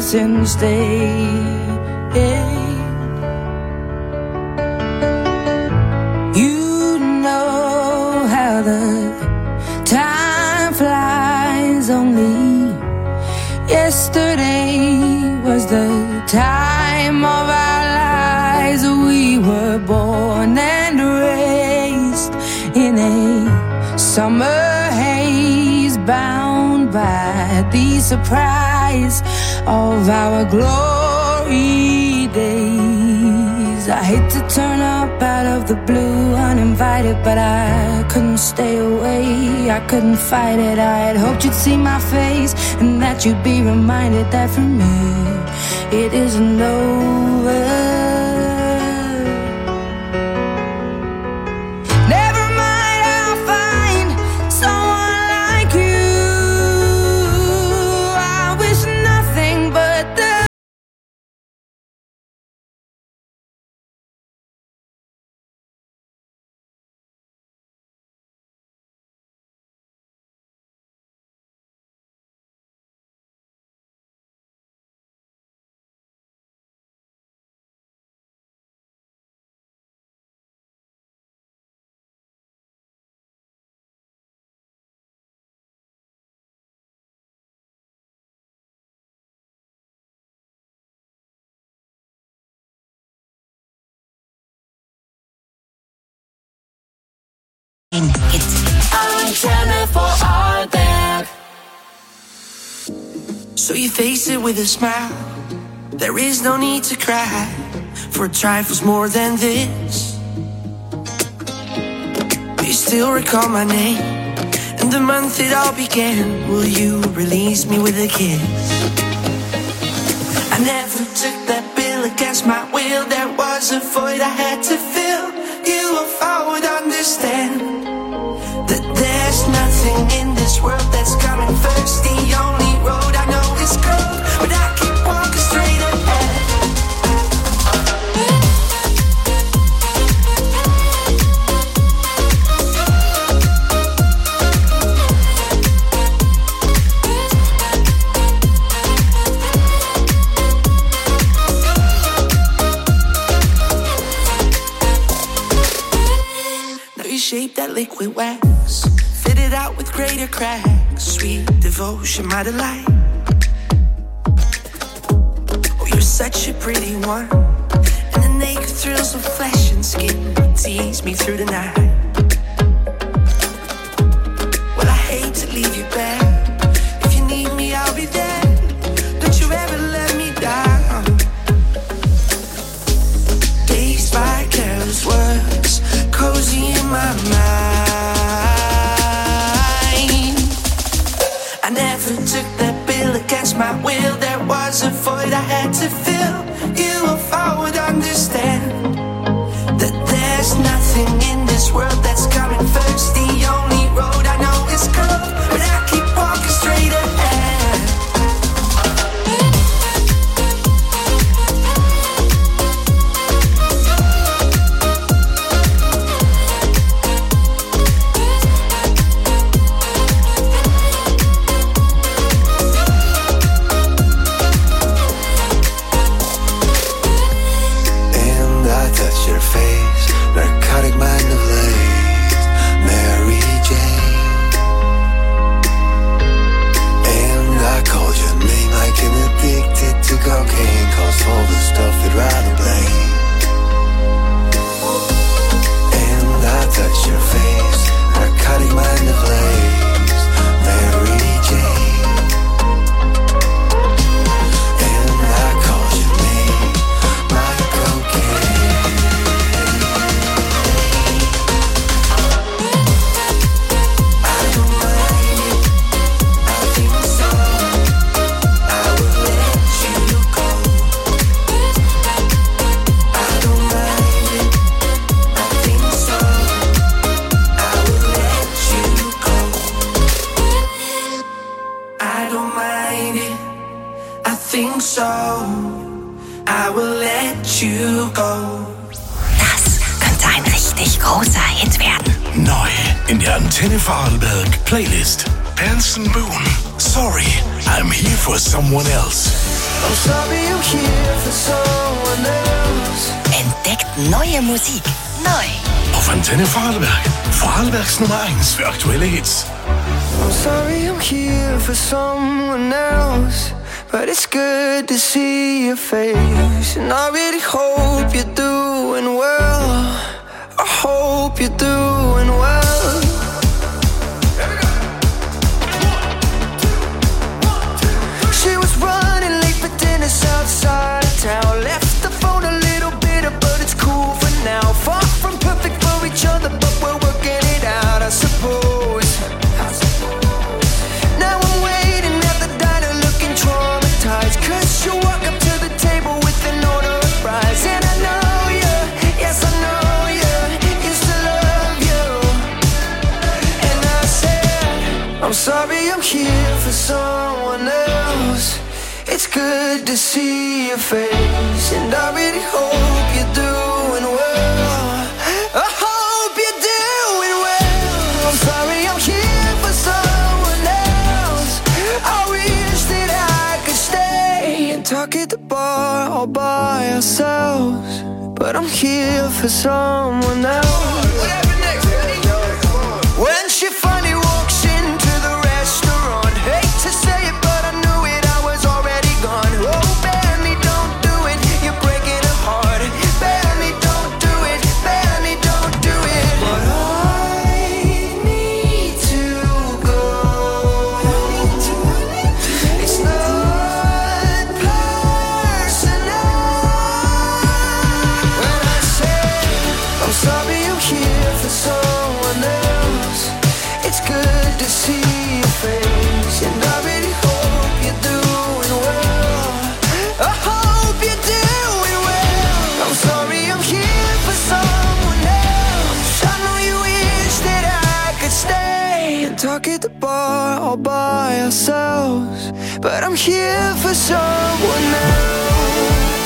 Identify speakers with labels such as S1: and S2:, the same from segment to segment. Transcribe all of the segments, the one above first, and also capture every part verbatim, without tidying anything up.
S1: us instead. You know how the time flies. Only yesterday was the time of our lives. We were born and raised in a summer haze, bound by the surprise of our glory days. I hate to turn up out of the blue uninvited, but I couldn't stay away, I couldn't fight it. I had hoped you'd see my face and that you'd be reminded that for me it isn't over.
S2: Antenne for Aalberg. So you face it with a smile. There is no need to cry for trifles more than this. Do you still recall my name and the month it all began? Will you release me with a kiss? I never took that bill against my will. There was a void I had to fill. You or I would understand that there's nothing in this world that's coming first. The only road I know is cold, but I keep walking straight ahead. Now you shape that liquid wax, fit it out with greater cracks. Sweet devotion, my delight. Oh, you're such a pretty one, and the naked thrills of flesh and skin tease me through the night. Well, I hate to leave you back. If you need me, I'll be there. Don't you ever let me down. Dazed by careless words, cozy in my mind. I never took that bill against my will. There was a void I had to fill. You or I would understand that there's nothing in this world that's coming first. The only road I know is cold, but I keep walking straight ahead. Narcotic mind of lace, Mary Jane. And I called your name like an addicted to cocaine, calls all the stuff I'd rather blame. And I touched your face, narcotic mind of lace, Mary Jane. And I called your name like cocaine. So I will let you go.
S3: Das könnte ein richtig großer Hit werden.
S4: Neu in der Antenne Vorarlberg Playlist. Anson Boone, Sorry. I'm here for someone else.
S2: I'm sorry I'm here for someone else.
S3: Entdeckt neue Musik. Neu.
S4: Auf Antenne Vorarlberg. Vorarlbergs Nummer eins für aktuelle Hits.
S2: I'm sorry I'm here for someone else, but it's good to see your face. And I really hope you're doing well. I hope you're doing well. She was running late for dinner outside of town. Left the phone a little bitter, but it's cool for now. Far from perfect for each other, but we're working it out, I suppose. Now I'm waiting at the diner looking traumatized, 'cause you walk up to the table with an order of fries. And I know you, yes I know you, used to love you. And I said, I'm sorry I'm here for someone else. It's good to see your face, and I really hope you're doing well. I hope you're doing well. I'm sorry I'm here for someone else. I wish that I could stay and talk at the bar all by ourselves, but I'm here for someone else. What happened next, buddy? When she finally walks into the restaurant, hate to say it, but I knew it, I was already gone. Oh, Benny, don't do it, you're breaking her heart. Benny, don't do it, Benny, don't do it. But I need to go. It's not personal. When I say I'm sorry I'm here for someone else, it's good to see your face, and I really hope you're doing well. I hope you're doing well. I'm sorry I'm here for someone else. I know you wish that I could stay and talk at the bar all by ourselves, but I'm here for someone else.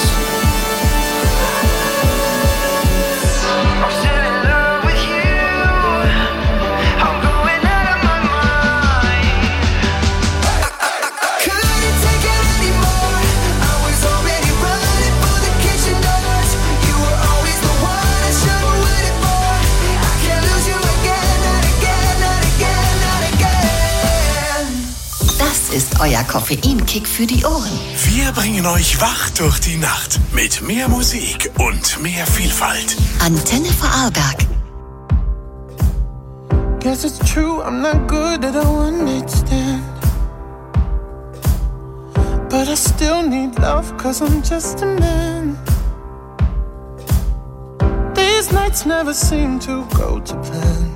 S2: I'm still in love with you. I'm going out of my mind. I couldn't take it anymore. I was already running for the kitchen doors. You were always the one I should have waited for. I can't lose you again, not again, not again, not again.
S3: Das ist euer Koffeinkick für die Ohren.
S4: Wir bringen euch wach durch die Nacht mit mehr Musik und mehr Vielfalt.
S3: Antenne Vorarlberg.
S2: Guess it's true, I'm not good at a one-night stand, but I still need love, 'cause I'm just a man. These nights never seem to go to plan.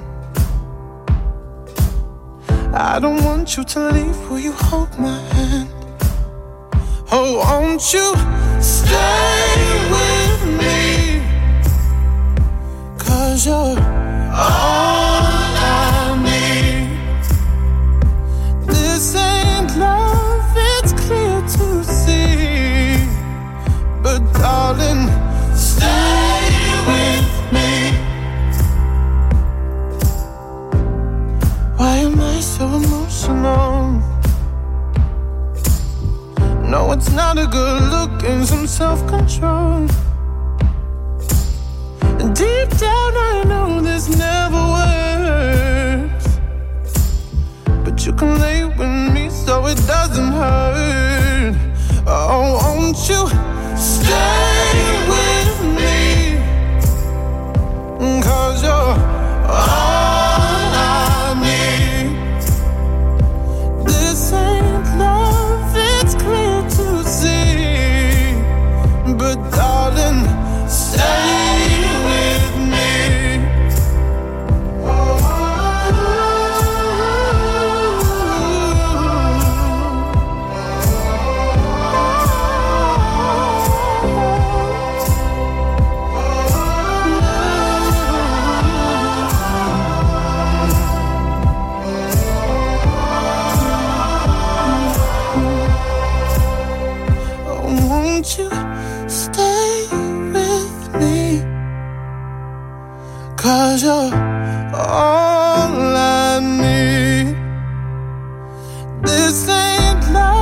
S2: I don't want you to leave, will you hold my hand? Oh, won't you stay with me? 'Cause you're all I need. This ain't love, it's clear to see, but darling, stay with me. Why am I so emotional? No, it's not a good look and some self-control. And deep down I know this never works, but you can lay with me so it doesn't hurt. Oh, won't you stay with me? 'Cause you're all I need. This ain't love, it's clear to see, but darling, stay with me. Won't you stay with me? 'Cause you're all I need. This ain't love.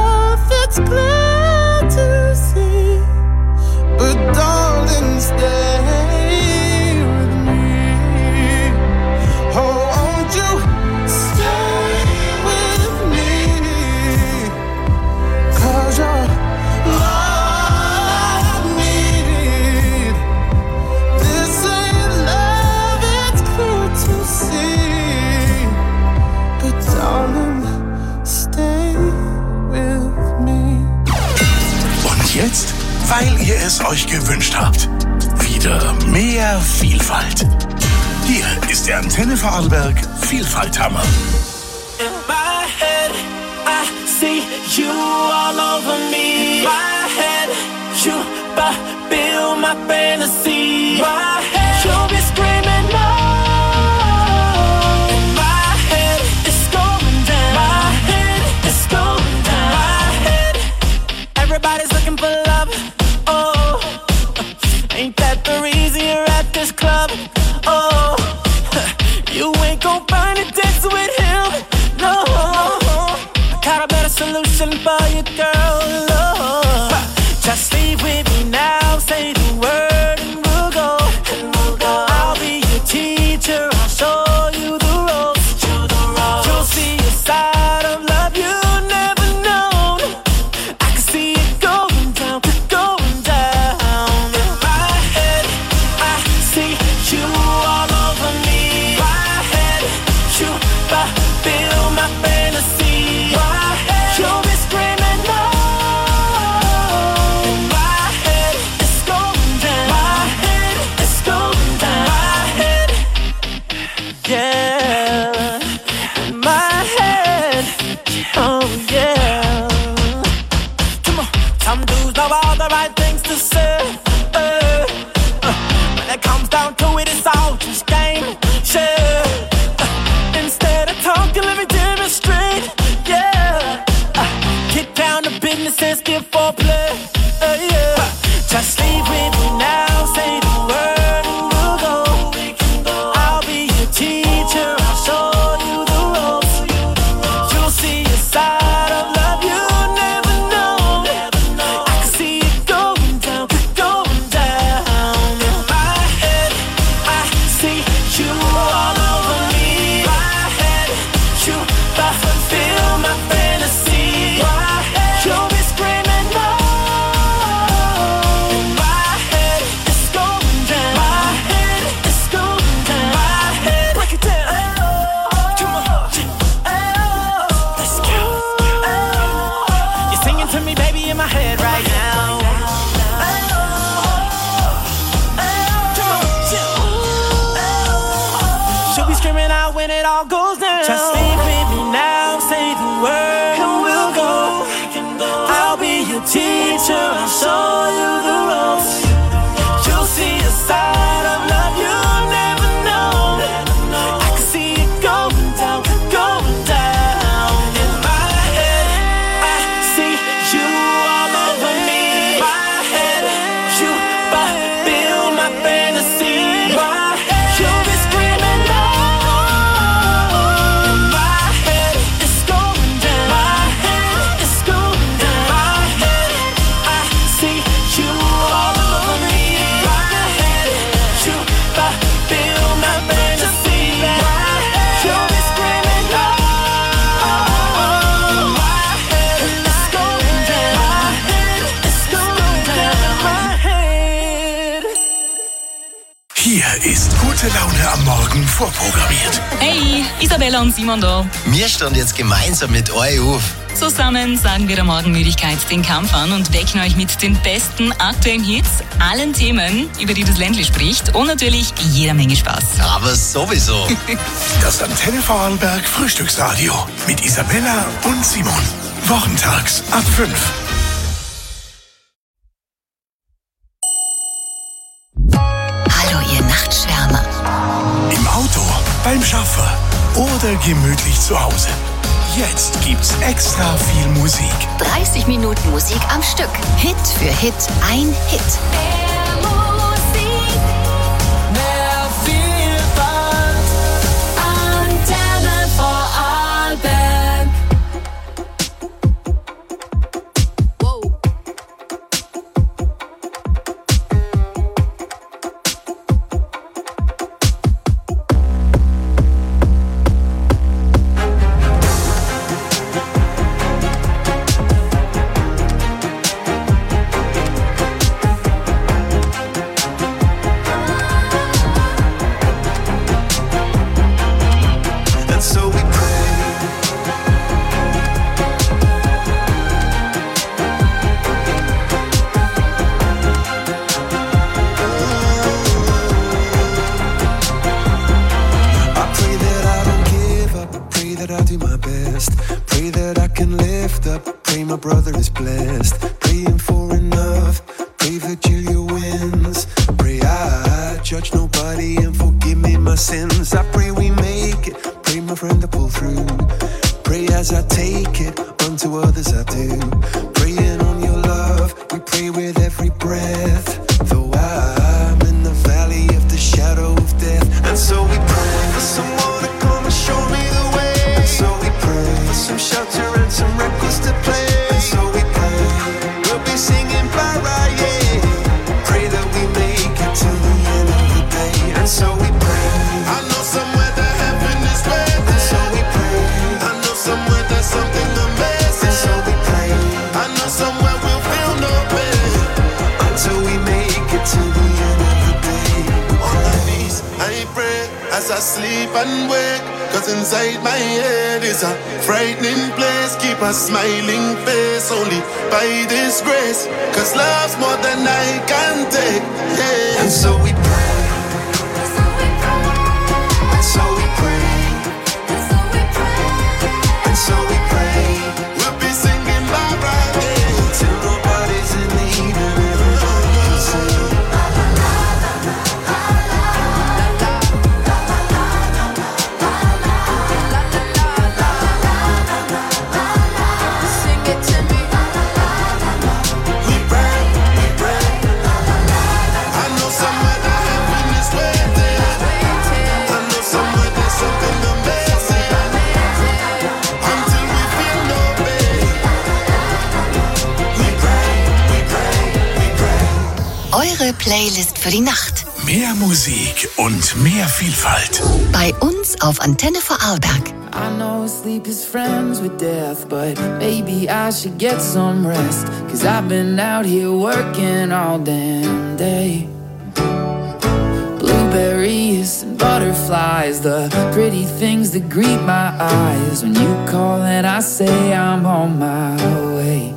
S4: es euch gewünscht habt. Wieder mehr Vielfalt. Hier ist der Antenne Vorarlberg Vielfalthammer.
S2: In my head, I see you all over me. My head, you fulfill my fantasy. My head, you'll be screaming no. In my head, it's going down. My head, it's going down. My head, everybody's looking for love. Oh, ain't that the reason you're at this club? Oh, you ain't gon' find it dancing with him. No, I got a better solution for you, girl. Oh, just leave with me now. Say the word and we'll go. And we'll go. I'll be your teacher. I'll show you the ropes. You'll see a side of love you've never known. I can see it going down, going down. In my head, I see you all over me. My head, you fulfill my fantasy. My head, you'll be screaming no. In my head, it's going down. My head, it's going down. My head, yeah. In my head, oh yeah. Come on, some dudes know all the right things to say. Uh, uh, when it comes down to it, it's all just game. Sure. Uh, instead of talking, let me demonstrate. Yeah. Uh, get down to business and skip foreplay. Uh, yeah. Just leave with me now. Say the word and we'll go. I'll be your teacher. I'll show you the ropes. You'll see a side of love you never know. I can see it going down, going down. In my head, I see you all over me. My head, you fulfill my fantasy. My head, you'll be screaming no. In my head, it's going down. My head, it's going down. My head, break it down. Come on, let's go. You're singing to me, baby, in my head right now. She'll be screaming out when it all goes down. Just leave with me now, say the word and we'll go. I'll be your teacher, I'll show you the ropes. You'll see a side of love you'll never know. I can see it going down, going down. In my head, I see you all over me. My head, you fulfill my fantasy. My head, you'll be screaming no. In my head, it's going down. My head, it's going down. My head, I see you all over me. My head, you fulfill my fantasy. My head, you'll be screaming no. My head, it's going down. My head, it's going down. My head.
S4: Hier ist gute Laune am Morgen vorprogrammiert.
S5: Hey, Isabella und Simon da.
S6: Wir stehen jetzt gemeinsam mit euch auf.
S5: Zusammen sagen wir der Morgenmüdigkeit den Kampf an und wecken euch mit den besten aktuellen Hits, allen Themen, über die das Ländle spricht und natürlich jeder Menge Spaß.
S6: Aber sowieso.
S4: Das Antenne Vorarlberg Frühstücksradio mit Isabella und Simon. Wochentags ab fünf.
S3: Hallo, ihr Nachtschwärmer.
S4: Im Auto, beim Schaffer oder gemütlich zu Hause. Jetzt gibt's extra viel Musik.
S3: dreißig Minuten Musik am Stück. Hit für Hit, ein Hit.
S1: Mehr Vielfalt, Antenne Vorarlberg.
S7: lift up, pray my brother is blessed. Praying for enough, pray Virgilia wins. Pray I judge nobody and forgive me my sins. I pray we make it, pray my friend to pull through. Pray as I take it, unto others I do. Praying on your love, we pray with every breath. Though I'm in the valley of the shadow of death. And so we pray for someone to come and show me the way. And so we pray for some shelter and some records to play. And so we pray, we'll be singing para, yeah. Pray that we make it to the end of the day. And so we pray, I know somewhere that heaven is waiting. And so we pray, I know somewhere there's something amazing. And so we pray, I know somewhere we'll feel no pain until we make it to the end of the day. On my knees, I pray as I sleep and wake. Cause inside my head is a frightening place. Keep a smiling face only by this grace. Cause love's more than I can take, yeah. And so we pray. And so we pray. And so we pray. And so we pray. We'll be singing bye bye, yeah. Till nobody's in need and everybody can sing.
S3: Eure Playlist für die Nacht.
S4: Mehr Musik und mehr Vielfalt.
S3: Bei uns auf Antenne Vorarlberg.
S1: I know sleep is friends with death, but maybe I should get some rest. Cause I've been out here working all damn day. Blueberries and butterflies, the pretty things that greet my eyes. When you call and I say I'm on my way.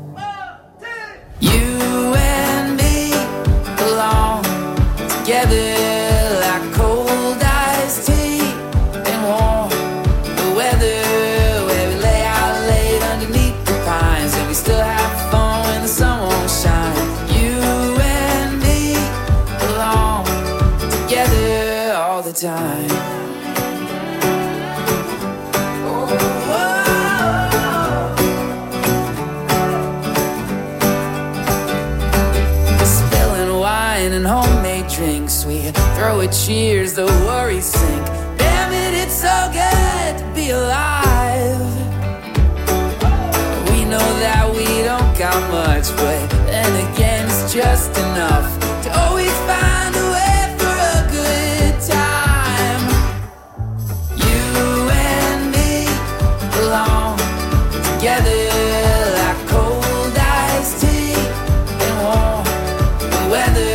S1: You and me belong together like cold iced tea and warm the weather, where we lay out late underneath the pines and we still have fun when the sun won't shine. You and me belong together all the time. And homemade drinks, we throw a cheers, the worries sink. Damn it, it's so good to be alive. We know that we don't got much, but then again it's just enough to always find a way for a good time. You and me belong together like cold iced tea and warm the weather.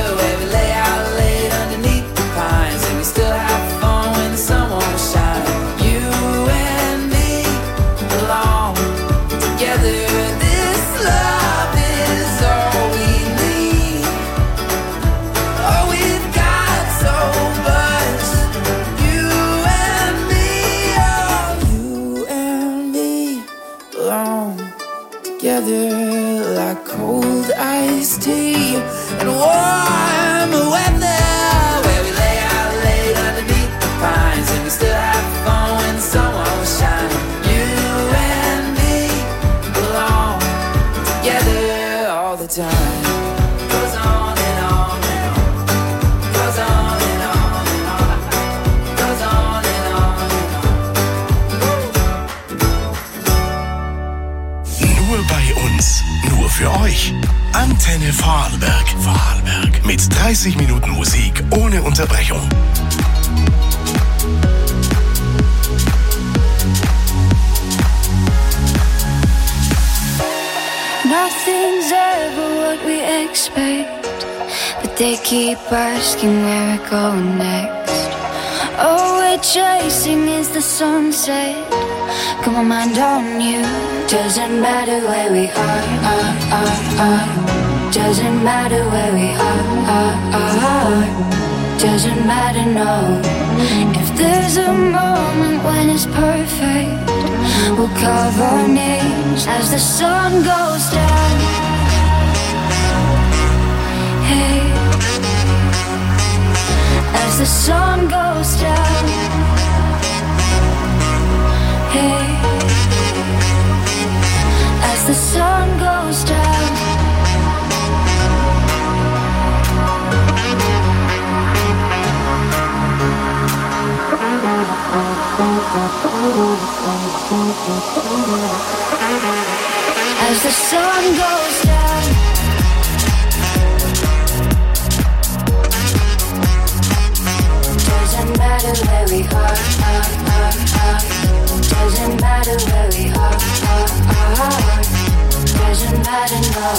S1: Together like cold iced tea and warm weather, where we lay out late underneath the pines and we still have fun when the sun won't shine. You and me belong together all the time. Goes on and on and on. Goes on and on and on. Goes on and on and on.
S4: Nur bei uns, nur für euch. Antenne Vorarlberg. Vorarlberg. Mit dreißig Minuten Musik ohne Unterbrechung.
S8: Nothing's ever what we expect, but they keep asking where we're going next. All we're chasing is the sunset. Got my mind on you. Doesn't matter where we are, are, are, are. Doesn't matter where we are, are, are. doesn't matter, no. If there's a moment when it's perfect, we'll carve our names as the sun goes down. Hey, as the sun goes down. Hey, as the sun goes down. As the sun goes down. Doesn't matter where we are, are, are, are. Doesn't matter where we are, are, are. Doesn't matter, no.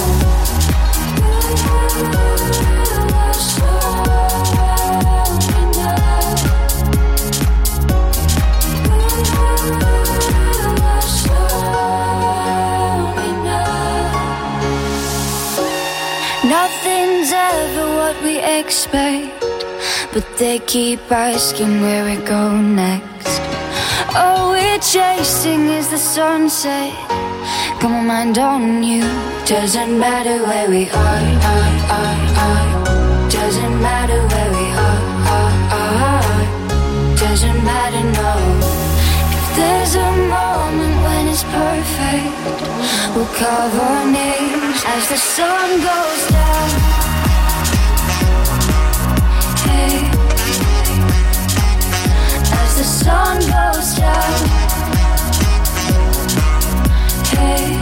S8: Nothing's ever what we expect, but they keep asking where we go next. All we're chasing is the sunset. Got my mind on you. Doesn't matter where we are, are, are, are. Doesn't matter where we are, are, are. Doesn't matter, no. If there's a moment when it's perfect, we'll carve our names as the sun goes down. Hey, as the sun goes down. Hey,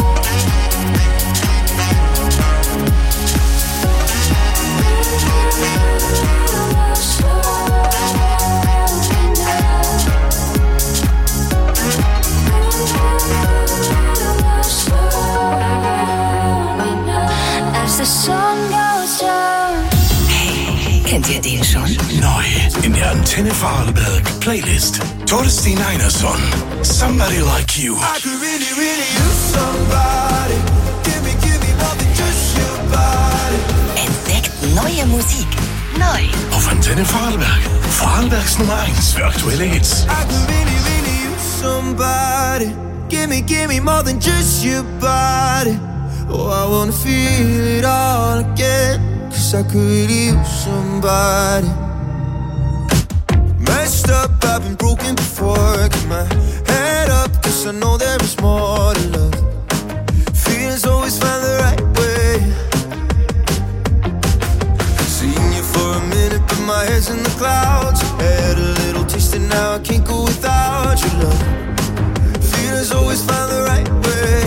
S8: as the sun goes down.
S5: Hey, kennt ihr den schon?
S4: Neu in der Antenne Vorarlberg Playlist. Torstein Einarsson, Somebody Like You.
S7: I could really, really use somebody. Give me, give me more than just your body.
S5: Entdeckt neue Musik. Neu.
S4: Auf Antenne Vorarlberg. Vorarlbergs Nummer eins für aktuelle Hits.
S7: I could really, really use somebody. Give me, give me more than just your body. Oh, I wanna feel it all again. Cause I could really use somebody. Messed up, I've been broken before. Get my head up, cause I know there is more to love. Feelings always find the right way. Seen you for a minute, but my head's in the clouds. Had a little taste and now I can't go without your love. Feelings always find the right way.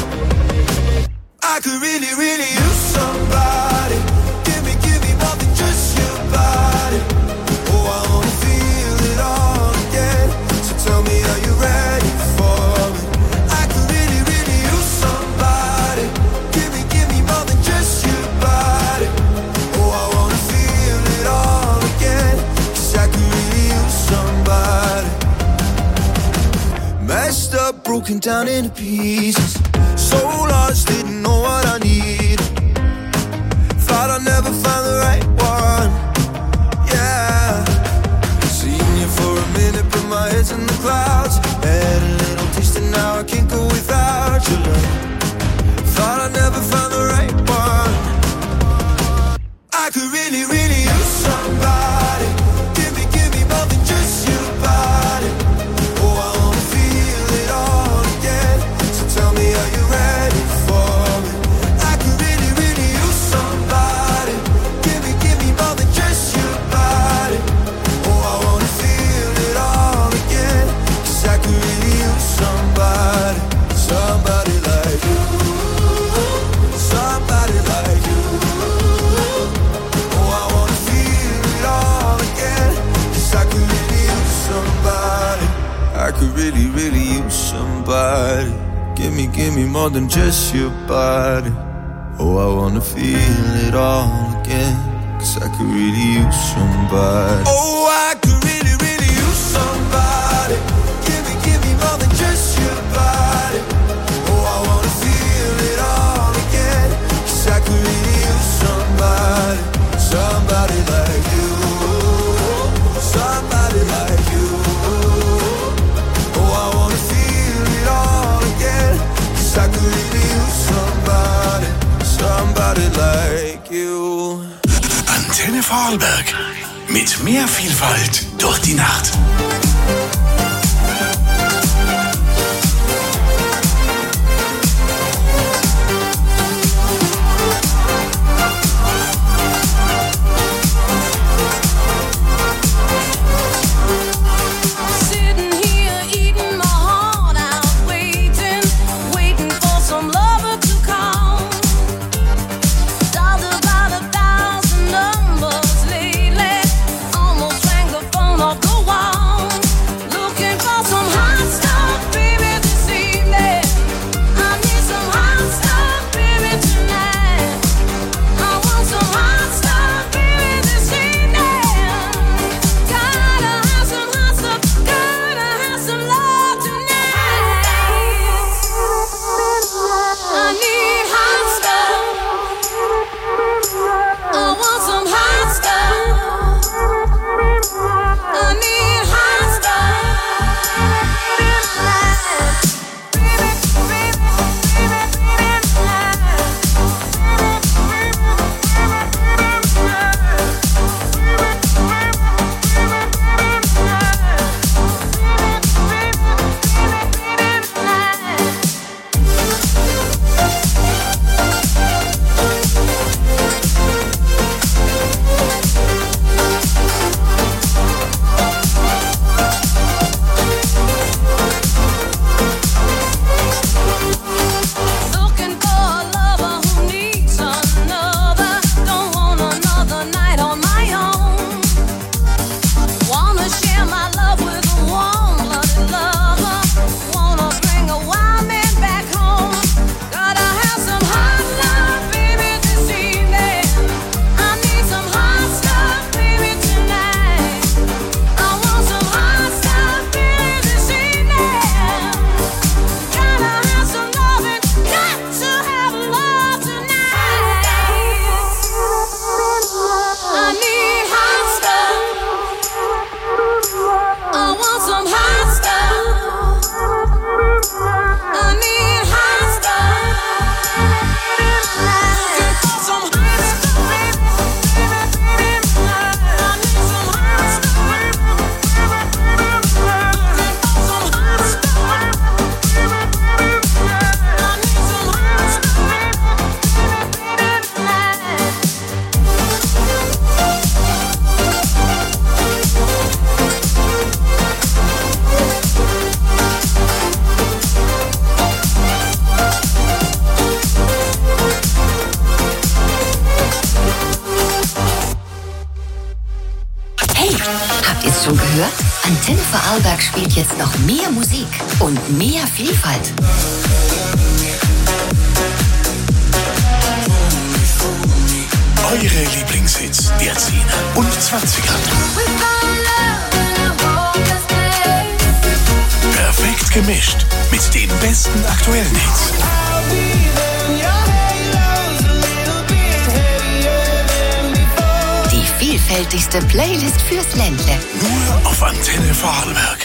S7: I could really, really use somebody. Give me, give me more than just your body. Oh, I wanna feel it all again. So tell me, are you ready for it? I could really, really use somebody. Give me, give me more than just your body. Oh, I wanna feel it all again. Cause I could really use somebody. Messed up, broken down into pieces. So lost, didn't know what I needed. Thought I'd never find the right one. Yeah. Seen you for a minute, but my head's in the clouds. Had a little taste and now I can't go without your love. Thought I'd never find the right one. I could really, really use somebody. Give me, give me more than just your body. Oh, I wanna feel it all again. So tell me, are you ready for it? I could really, really use somebody. Give me, give me more than just your body. Oh, I wanna feel it all again. Cause I could really use somebody. Somebody like you. Somebody like you. Oh, I wanna feel it all again. Cause I could really use somebody. I could really, really use somebody. Give me, give me more than just your body. Oh, I wanna feel it all again. Cause I could really use somebody. Oh, I could really, really use somebody. Give me, give me more than just your body. Oh, I wanna feel it all again. Cause I could really use somebody. Somebody like you.
S4: Vorarlberg. Mit mehr Vielfalt durch die Nacht.
S3: Antenne Vorarlberg spielt jetzt noch mehr Musik und mehr Vielfalt.
S4: Eure Lieblingshits der zehner und zwanziger. Perfekt gemischt mit den besten aktuellen Hits.
S3: Die vielfältigste Playlist fürs Ländle.
S4: Nur auf Antenne Vorarlberg.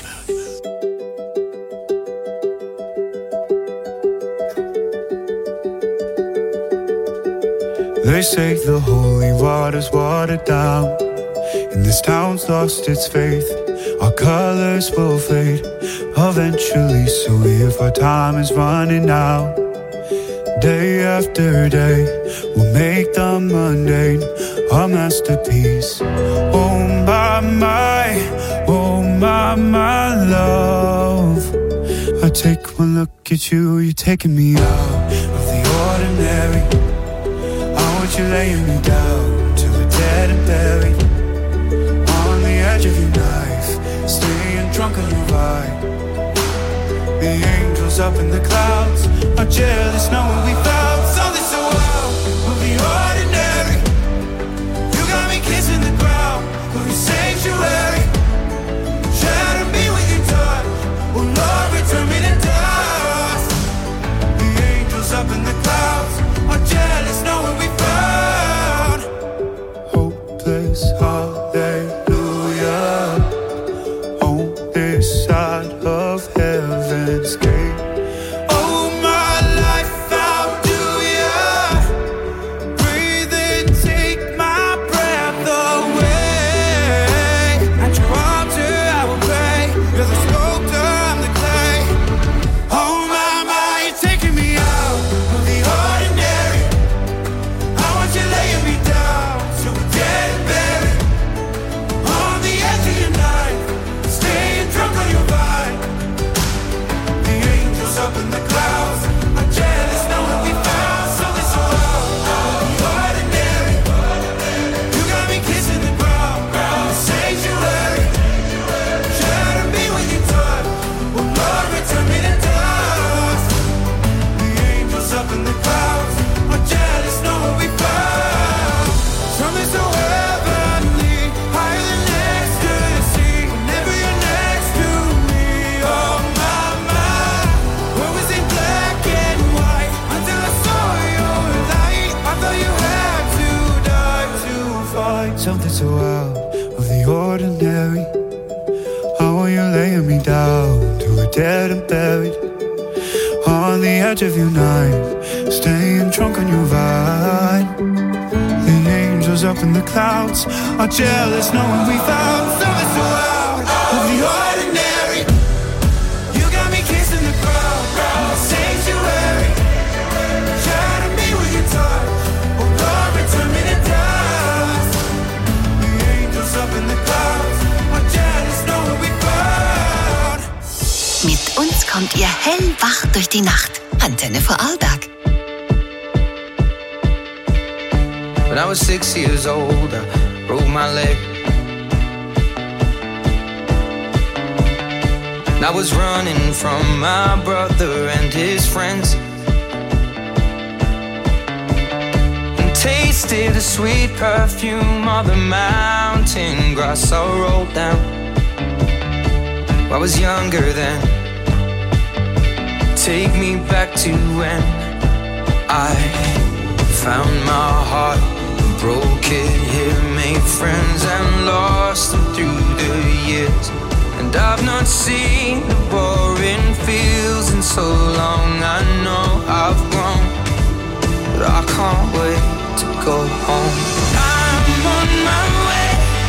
S9: They say the holy water's watered down, and this town's lost its faith. Our colors will fade eventually, so if our time is running out, day after day, we'll make the mundane our masterpiece. Oh my, my, oh my, my love. I take one look at you, you're taking me out of the ordinary. You're laying me down to a dead and buried on the edge of your knife, staying drunk on your vibe. The angels up in the clouds are jealous knowing we found something so wild. We'll be ordinary. You got me kissing the ground of your sanctuary. Shatter me with your touch. Oh Lord, return me to dust. The angels up in the clouds are jealous knowing we found hopeless hallelujah on this side of heaven's gate. Oh, my life found ordinary. How are you laying me down to a dead and buried on the edge of your night, staying drunk on your vine. The angels up in the clouds are jealous knowing we found something so out of the ordinary. You got me kissing the ground, sanctuary. Shatter me with your touch, oh Lord, return me to dust. The angels up in the clouds are jealous knowing we found.
S3: Mit uns kommt ihr hellwach durch die Nacht. Antenne Vorarlberg.
S2: When I was six years old, I broke my leg. And I was running from my brother and his friends, and tasted the sweet perfume of the mountain grass I rolled down. I was younger then. Take me back to when I found my heart, broke it here, made friends and lost them through the years. And I've not seen the boring fields in so long. I know I've grown, but I can't wait to go home. I'm on my way,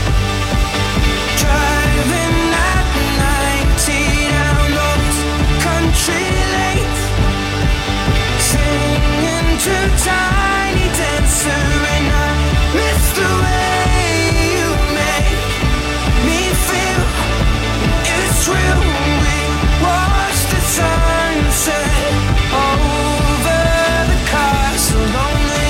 S2: driving at ninety down those country lanes, singing to Tiny Dancer, and I miss the way you make me feel. It's real. We watch the sunset over the castle lonely.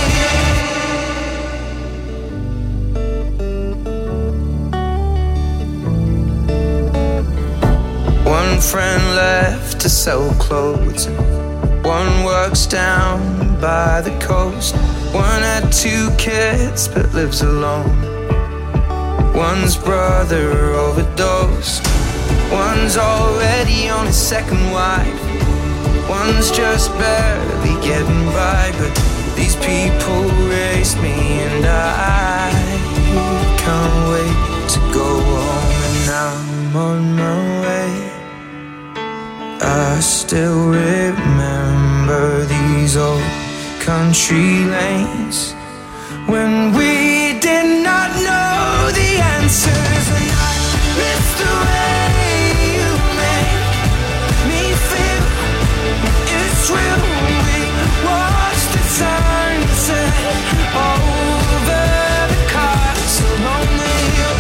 S2: One friend left to sell clothes, one works down by the coast. One had two kids but lives alone. One's brother overdosed. One's already on his second wife. One's just barely getting by. But these people raised me and I can't wait to go home. And I'm on my way. I still remember these old country lanes when we did not know the answers. And I miss the way you make me feel. It's real. We watch the sunset over the castle lonely.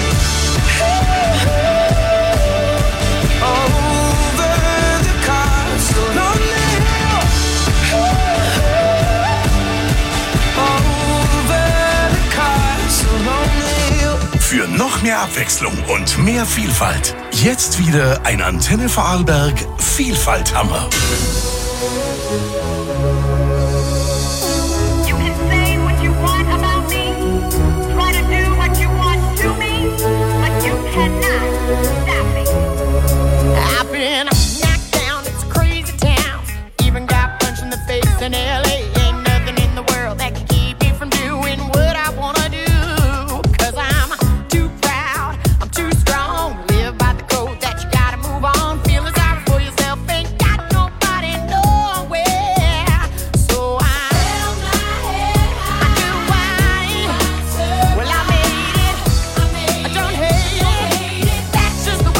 S2: Over the castle lonely.
S4: Für noch mehr Abwechslung und mehr Vielfalt. Jetzt wieder ein Antenne Vorarlberg Vielfalthammer.
S10: You can say what you want about me, try to do what you want to me, but you cannot stop me.
S11: I've been knocked down, it's a crazy town. Even got punched in the face in L A. Ain't nothing in the world that can keep me from doing what I wanna do. That's just the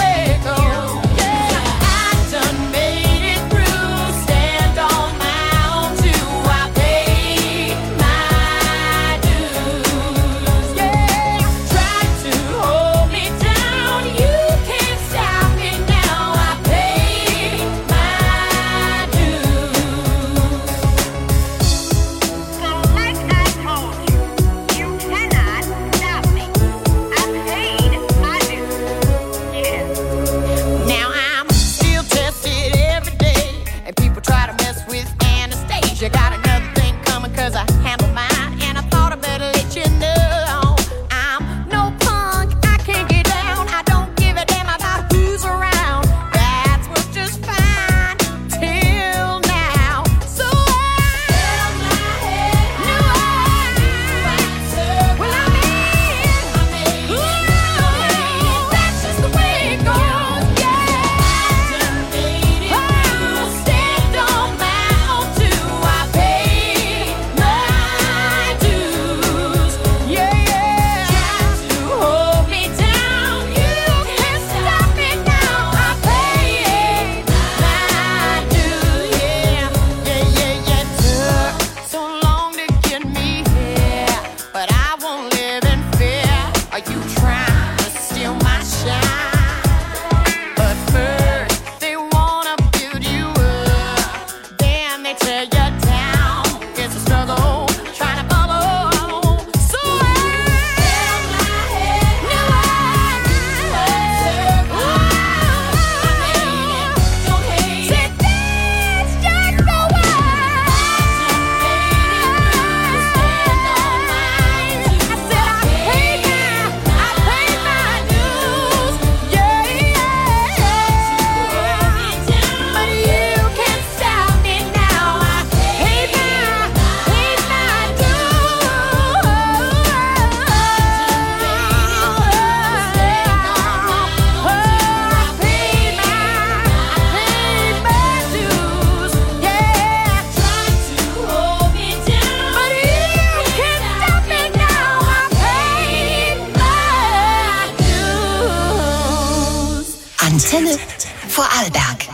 S3: Antenne Vorarlberg.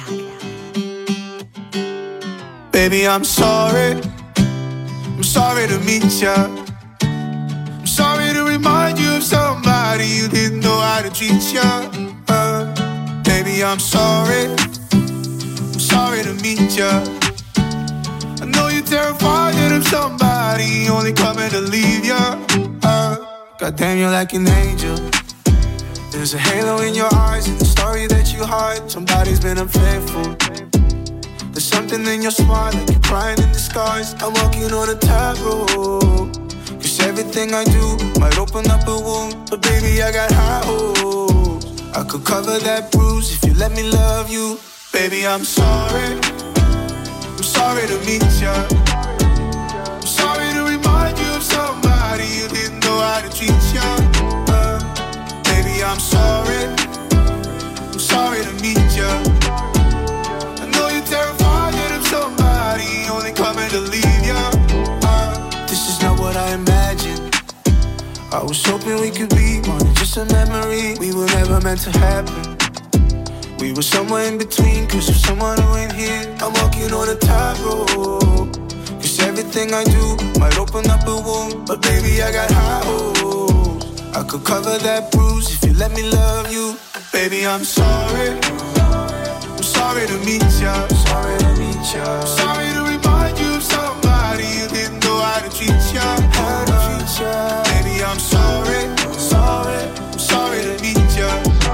S9: Baby, I'm sorry. I'm sorry to meet ya. I'm sorry to remind you of somebody you didn't know how to treat ya. Uh, baby, I'm sorry. I'm sorry to meet ya. I know you're terrified that I'm somebody only coming to leave ya. Uh, Goddamn, you're like an angel. There's a halo in your eyes and the story that you hide. Somebody's been unfaithful. There's something in your smile like you're crying in disguise. I'm walking on a tightrope. Cause everything I do might open up a wound. But baby, I got high hopes. I could cover that bruise if you let me love you. Baby, I'm sorry. I'm sorry to meet ya. I'm sorry to remind you of somebody you didn't know how to treat ya. Uh, baby, I'm sorry. I'm sorry to meet ya. I know you're terrified that I'm somebody only coming to leave ya. Uh, this is not what I imagined. I was hoping we could be more than just a memory. We were never meant to happen. We were somewhere in between, cause of someone who ain't here. I'm walking on a tightrope. Cause everything I do might open up a wound. But baby, I got high hopes. I could cover that bruise if you let me love you. Baby, I'm sorry. I'm sorry to meet ya. Sorry to meet ya. Sorry to remind you of somebody you didn't know how to treat ya. How to treat ya. Baby, I'm sorry. Sorry. I'm sorry to meet ya.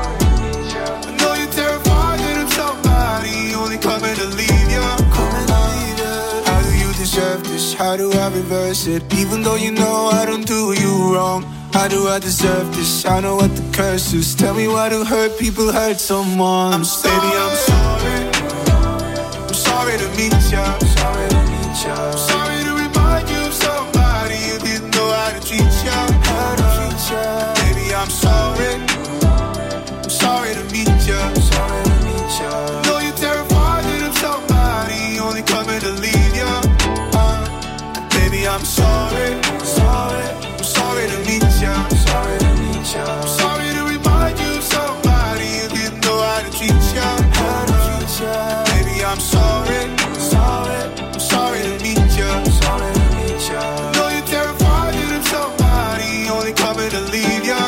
S9: Coming to leave ya. Coming to leave ya. How do you deserve this? How do I reverse it? Even though you know I don't do you wrong. How do I deserve this? I know what the curse is. Tell me why do hurt people hurt someone? I'm sorry. Baby, I'm sorry. I'm sorry to meet ya. Sorry to meet ya. Sorry to remind you of somebody you didn't know how to treat ya. How to treat ya. Baby, I'm sorry. I'm sorry to meet ya. Sorry to meet ya. Know you're terrified. Somebody only coming to leave ya. uh, Baby, I'm sorry. Sorry. I'm sorry to meet ya. Sorry to meet ya. Sorry to remind you of somebody you didn't know how to treat ya. How to treat ya. Baby, I'm sorry. Sorry. I'm sorry to meet ya. Sorry to meet ya. Know you're terrified that I'm somebody only coming to leave ya.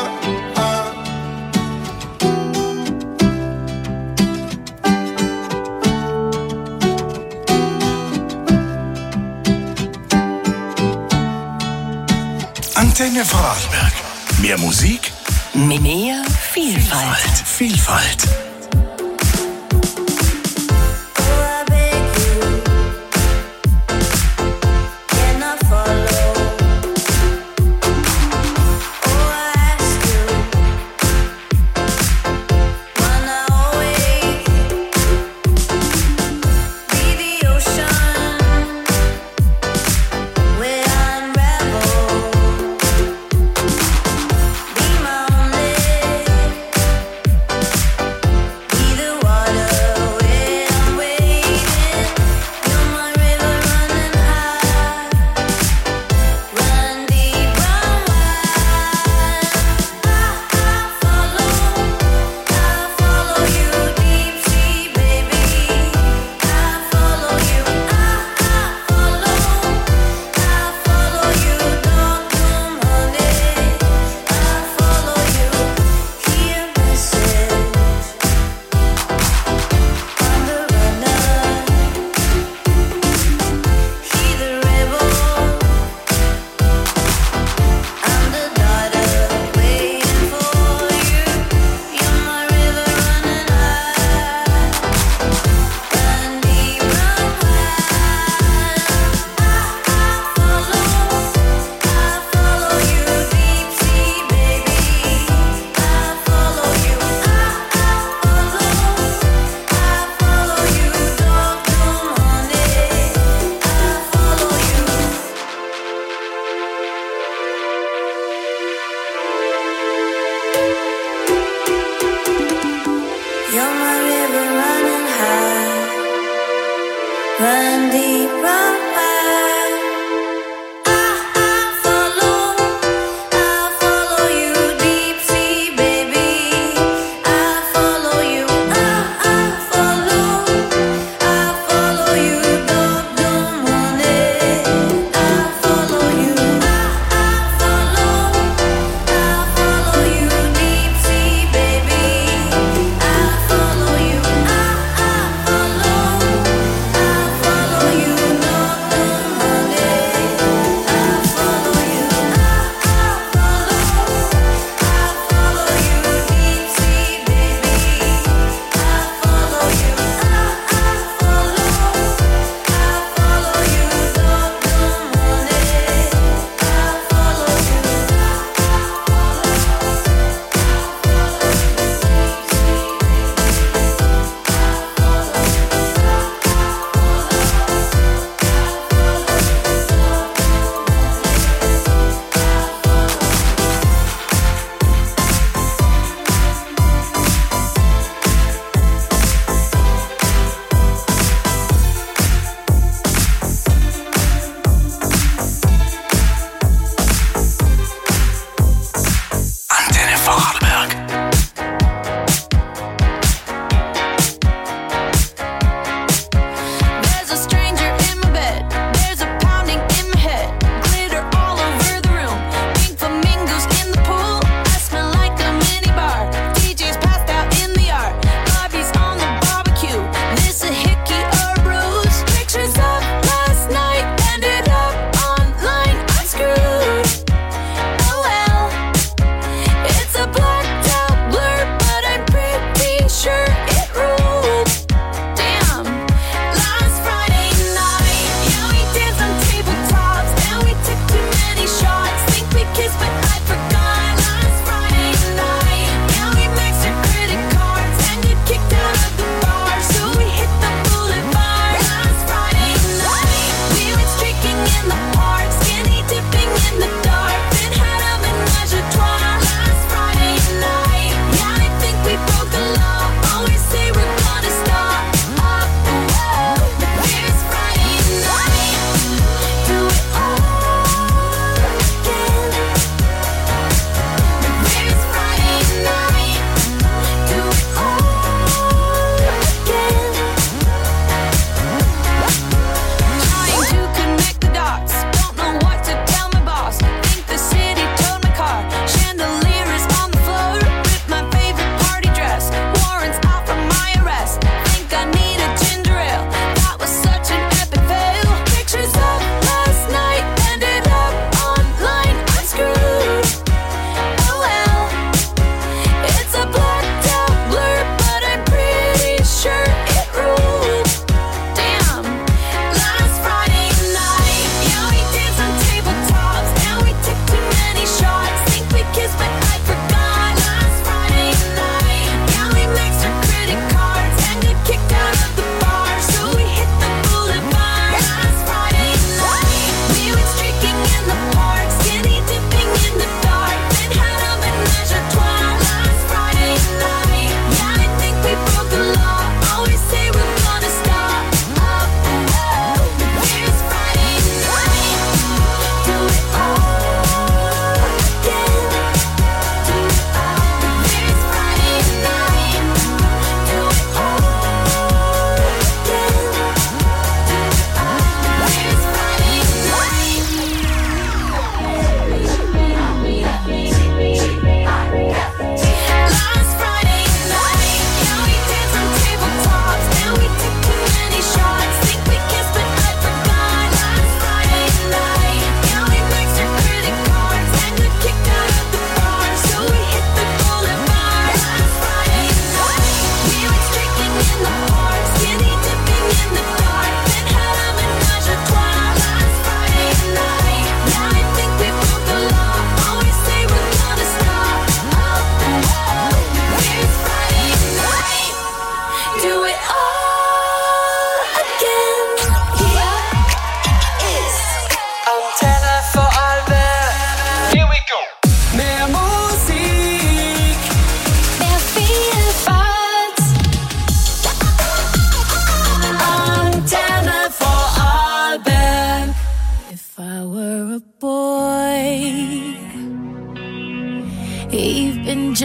S4: Antenne Vorarlberg. Mehr Musik,
S3: mehr Vielfalt.
S4: Vielfalt.
S8: Follow you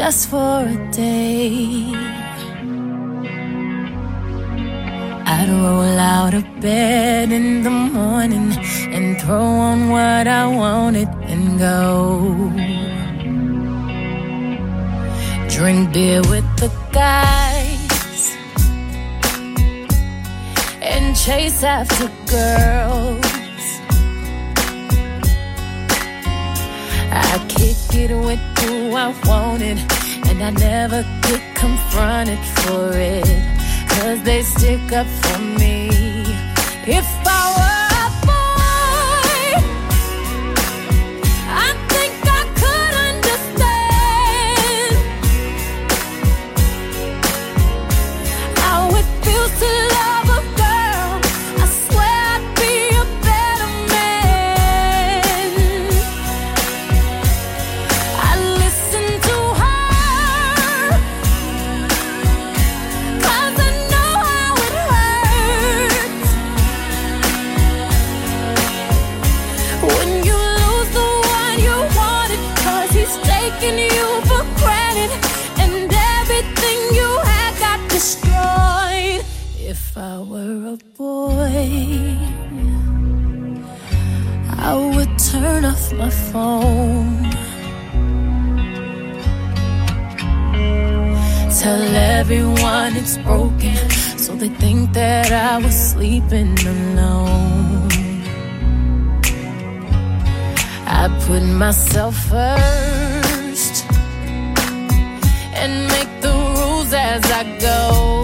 S1: just for a day. I'd roll out of bed in the morning and throw on what I wanted and go. Drink beer with the guys and chase after girls. I kick it with who I wanted, and I never get confronted for it, 'cause they stick up for me. If I were a boy, I think I could understand how it feels to love a girl. I swear I'd be a better man. I listen to her, 'cause I know how it hurts when you lose the one you wanted, 'cause he's taking you for granted and everything you had got destroyed. If I were a boy, I would turn off my phone, tell everyone it's broken, so they think that I was sleeping alone. I put myself first and make the rules as I go,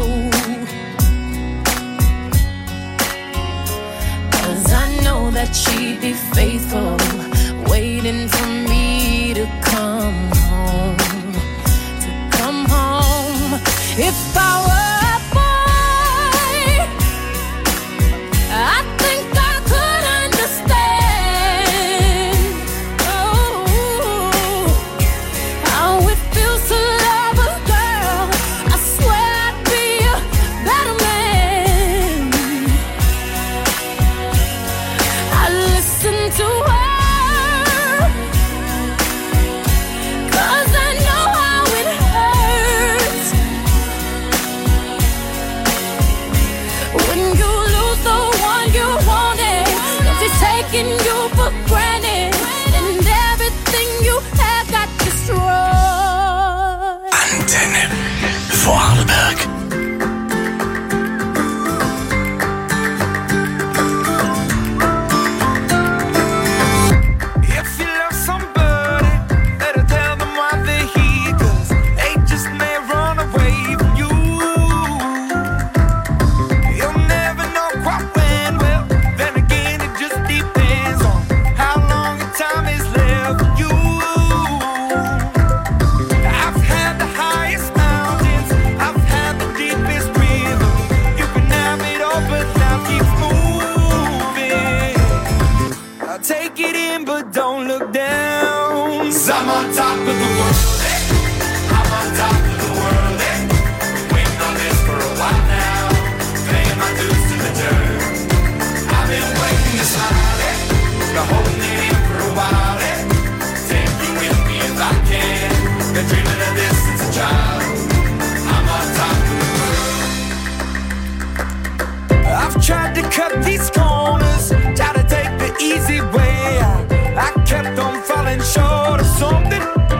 S1: 'cause I know that she'd be faithful, waiting for me to come home, to come home. If I were a boy, I think I could understand, oh, how it feels to love a girl. I swear I'd be a better man. I listen to her, 'cause I know how it hurts when you lose the one you wanted, 'cause he's taking you for granted and everything you had got destroyed.
S4: Antenne Vorarlberg.
S2: If you love somebody, better tell them why they're here, 'cause they just may run away from you. You'll never know quite when, well, then again it just depends on how long the time is left for you. I've had the highest mountains, I've had the deepest rhythm. You can have it all, but now keep moving. I'll take it in, but don't look down. 'Cause I'm on top of the world, eh? I'm on top of the world, eh? Waiting on this for a while now, paying my dues to the dirt. I've been waiting to smile, eh? Been holding it in for a while, eh? Take you with me if I can. Been dreaming of this since a child. I'm on top of the world. I've tried to cut these corners, tried to take the easy way. I, I kept on falling short of something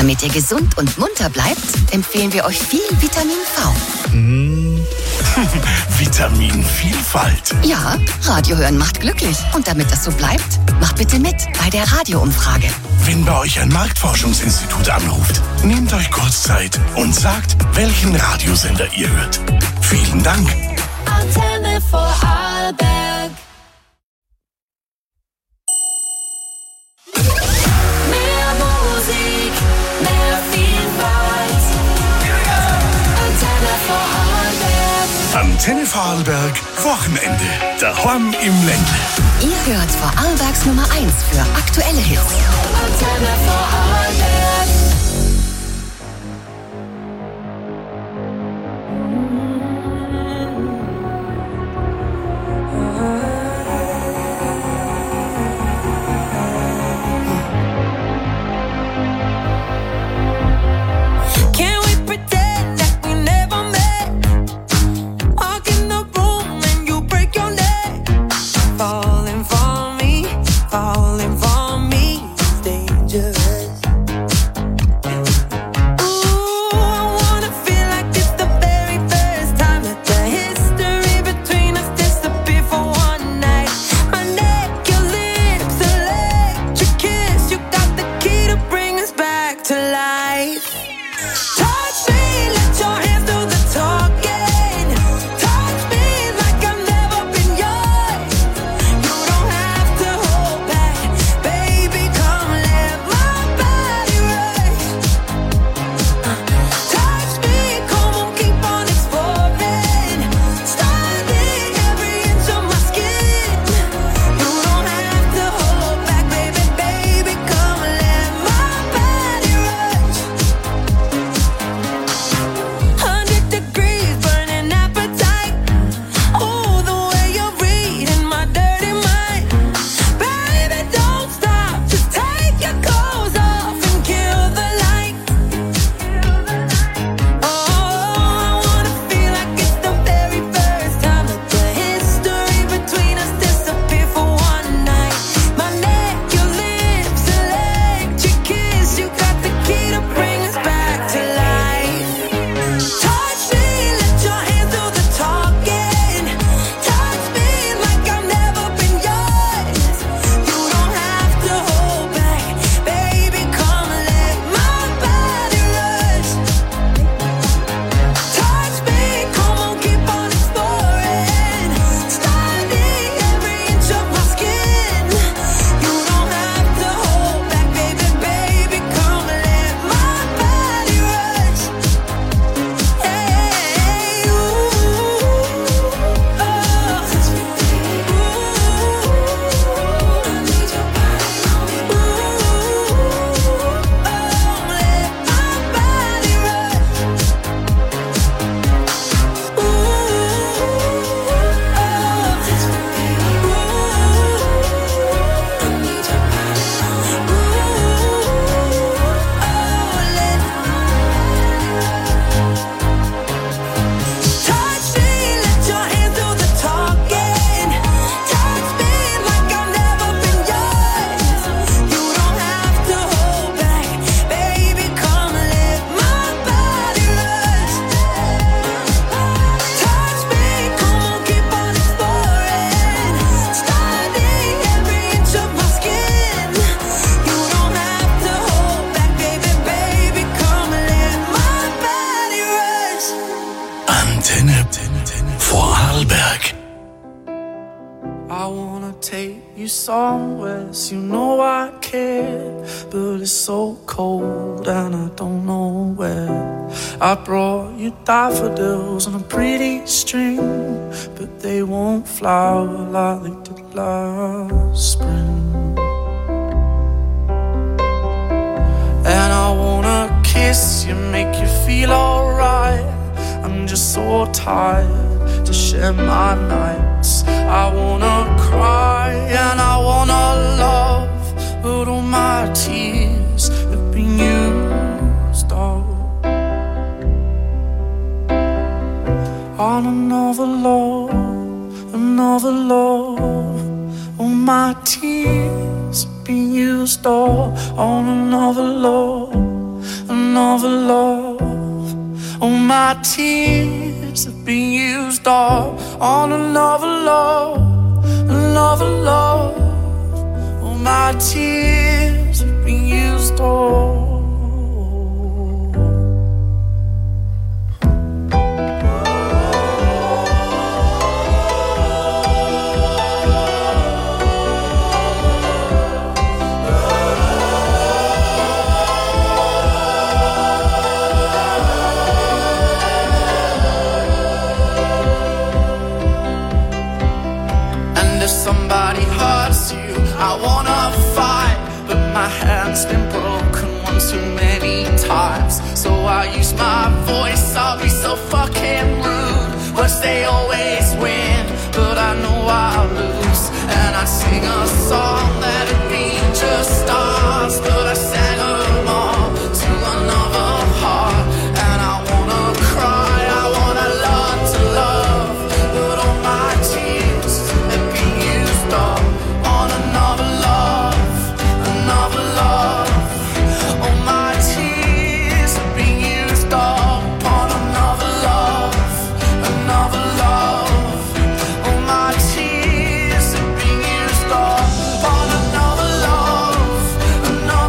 S3: Damit ihr gesund und munter bleibt, empfehlen wir euch viel Vitamin V.
S4: Mm. Vitaminvielfalt.
S3: Ja, Radio hören macht glücklich. Und damit das so bleibt, macht bitte mit bei der Radioumfrage.
S4: Wenn bei euch ein Marktforschungsinstitut anruft, nehmt euch kurz Zeit und sagt, welchen Radiosender ihr hört. Vielen Dank.
S1: Antenne Vorarlberg. Mehr Musik, mehr Vielfalt. Antenne Vorarlberg.
S4: Antenne Vorarlberg, Wochenende. Daheim im Ländle.
S3: Ihr hört Vorarlbergs Nummer eins für aktuelle Hits.
S1: Antenne Vorarlberg.
S4: Vorarlberg.
S12: I wanna take you somewhere, so you know I care, but it's so cold and I don't know where. I brought you daffodils on a pretty string, but they won't flower like they did last spring. And I wanna kiss you, make you feel alright. I'm just so tired to share my nights. I wanna cry and I wanna love, but all my tears have been used up on another love, another love. All my tears have been used up on another love, another love. Oh, my tears have been used up on another love, another love. Oh, my tears have been used up. Somebody hurts you, I wanna fight, but my hand's been broken one too many times. So I use my voice, I'll be so fucking rude. Words they always win, but I know I'll lose. And I sing a song